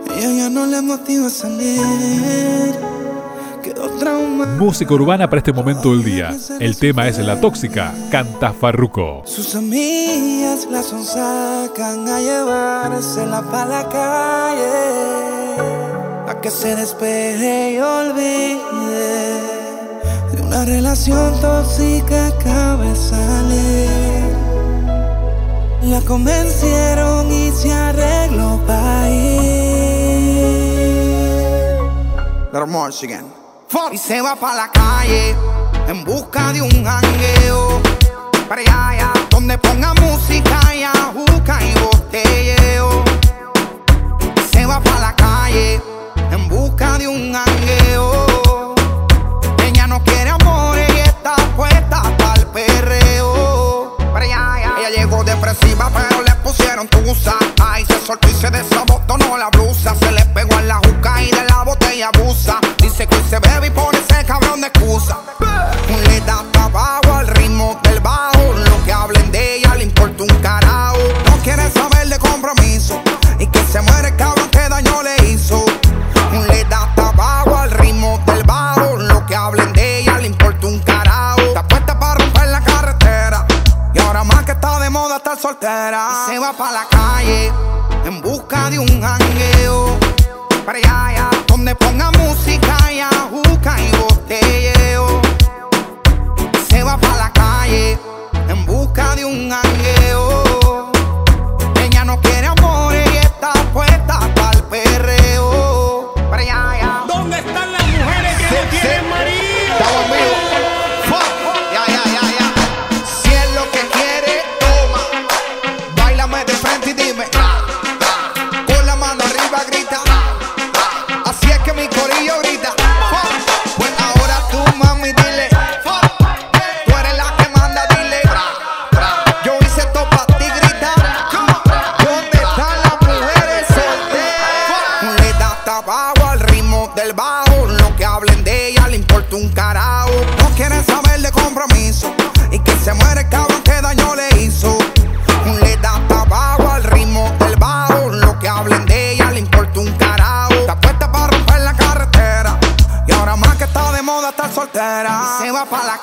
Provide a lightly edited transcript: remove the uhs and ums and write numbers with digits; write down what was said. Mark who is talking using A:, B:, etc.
A: Ella ya no le motiva a salir. Quedó traumada.
B: Música urbana para este momento del día. El tema es La Tóxica, canta Farruko.
A: Sus amigas la sonsacan a llevársela pa' la calle, a que se despeje y olvide de una relación tóxica que acaba de salir. La convencieron y se arregló pa' ir. Little more again. Y se va pa' la calle en busca de un jangueo, para allá, donde ponga música y ajuca y botelleo. Y se va pa' la calle en busca de un jangueo. Ella no quiere amor y está puesta pa'l perreo. Para allá, ella llegó depresiva pero le pusieron tusa. Ay, se soltó y se desabotonó la blusa. Se le pegó en la juca y de la botella abusa. Dice que hoy se bebe y pone ese cabrón de excusa. Le da trabajo al ritmo del bajo. Lo que hablen de ella le importa un carajo. No quiere saber de compromiso y que se muere el cabrón que daño le hizo. Le da trabajo al ritmo del bajo. Lo que hablen de ella le importa un carajo. Está puesta para romper la carretera y ahora más que está de moda estar soltera. Y se va pa' la calle en busca de un jangueo, para allá, donde ponga música y ajuca y botelleo. Se va pa' la calle en busca de un jangueo. Ella no quiere amor y está puesta pa'l perreo. Para allá.
C: ¿Dónde están las mujeres que no tienen marido?
A: Estamos vivos. Ya. Si es lo que quiere, toma. Báilame de frente y dime. Con la mano arriba grita. Así es que mi corillo grita. Pues ahora tú, mami, dile. Tú eres la que manda, dile. Yo hice esto pa' ti, grita. ¿Dónde están las mujeres solteras? Le da trabajo al ritmo del bajo. Lo que hablen de ella le importa un carajo. No quiere saber de compromiso y que se muere el cabrón que daño le hizo. Le da trabajo al ritmo del bajo. Lo que hablen de ella le importa un carajo. Está puesta para romper la carretera y ahora más que está de moda estar soltera. Y se va pa' la